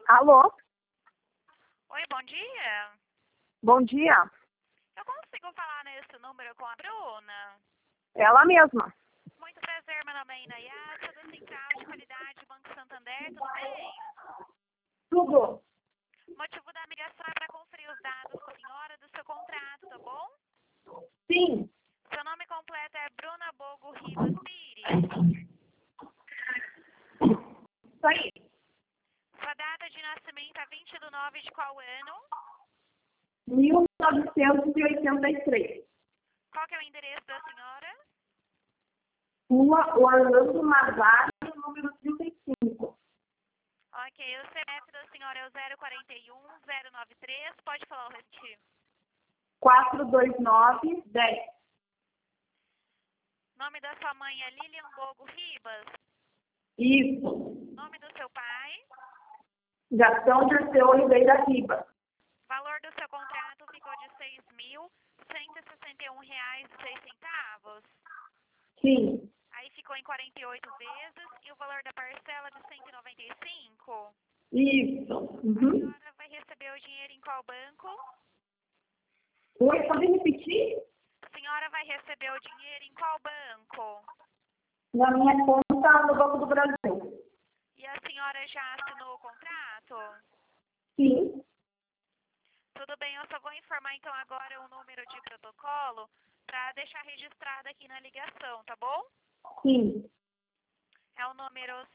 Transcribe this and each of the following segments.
Alô? Oi, bom dia. Bom dia. Eu consigo falar nesse número com a Bruna? Ela mesma. Muito prazer, meu nome é Inayasa, da Central de Qualidade Banco Santander, tudo bem? Tudo. O motivo da ligação é para conferir os dados com a senhora do seu contrato, tá bom? Sim. Seu nome completo é Bruna Bogo Ribas Pires. Isso aí. Sua data de nascimento é 20/9 de qual ano? 1983. Qual que é o endereço da senhora? Rua Orlando Mazari, número 35. Ok, o CPF da senhora é o 041093, pode falar o restante. 42910. Nome da sua mãe é Lilian Bogo Ribas. Isso. Nome do seu pai. Gastão Dirceu Oliveira Riba. Valor do seu contrato ficou de R$ 6.161,06. Sim. Aí ficou em 48 vezes e o valor da parcela de 195. Isso. A Uhum. senhora vai receber o dinheiro em qual banco? Oi, pode repetir? A senhora vai receber o dinheiro em qual banco? Na minha conta no Banco do Brasil. E a senhora já assinou o contrato? Sim. Tudo bem, eu só vou informar então agora o número de protocolo para deixar registrado aqui na ligação, tá bom? Sim. É o número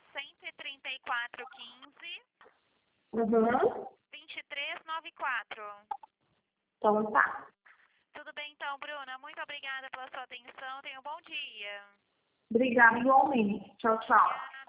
13415 Uhum. 2394. Então tá. Tudo bem então, Bruna? Muito obrigada pela sua atenção. Tenha um bom dia. Obrigada igualmente. Tchau, tchau. Obrigada.